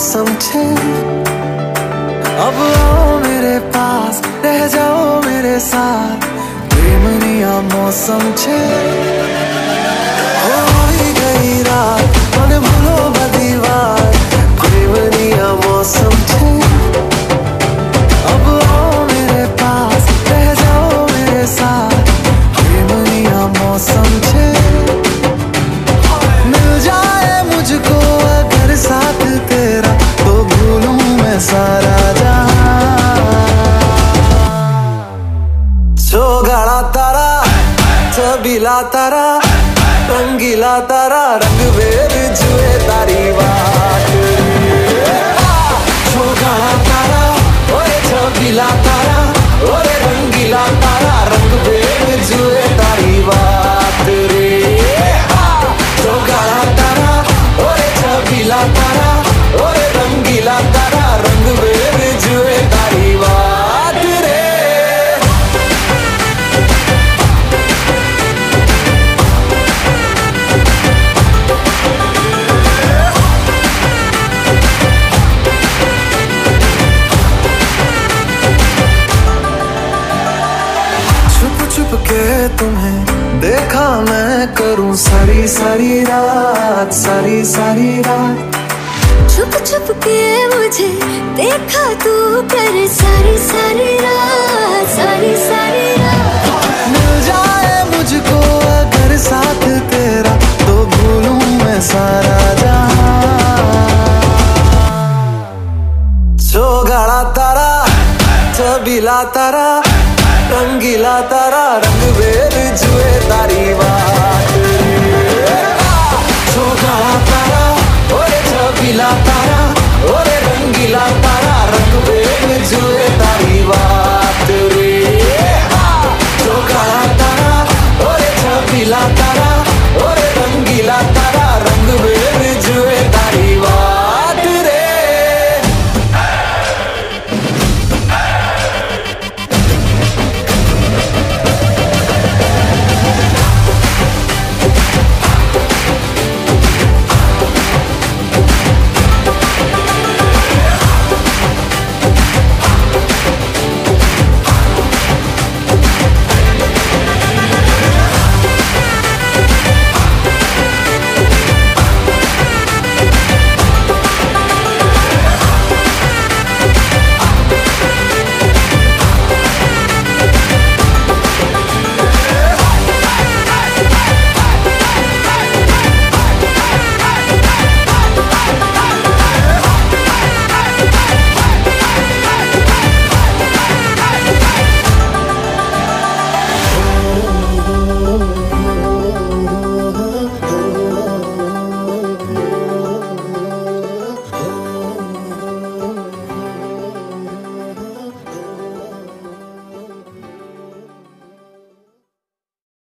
समझे। अब आओ मेरे पास, रह जाओ मेरे साथ, प्रेमनिया मौसम छे। हो ही गई रात, मन भूलो बदीवार, प्रेमनिया मौसम छे। अब आओ मेरे पास, रह जाओ मेरे साथ, प्रेमनिया मौसम छे। मिल जाए मुझको अगर साथ तेरा, तो भूलूं मैं सारा गाड़ा तारा, छबीला तारा, रंगीला तारा, रंग बेर जुए तारी बात। गाड़ा तारा, ओए छबीला तारा, ओए रंगीला तारा, रंग बेर जुए तारी बात रे। गाड़ा तारा, ओए छबीला तारा, ओए रंगीला तारा, रंग बेर जुए तारी बात रे। छुप के तुम्हें देखा मैं करूं सारी सारी रात, सारी सारी रात। छुप छुप के मुझे देखा तू कर सारी सारी रात, सारी सारी रात। मिल जाए मुझको अगर साथ तेरा, तो भूलूं मैं सारा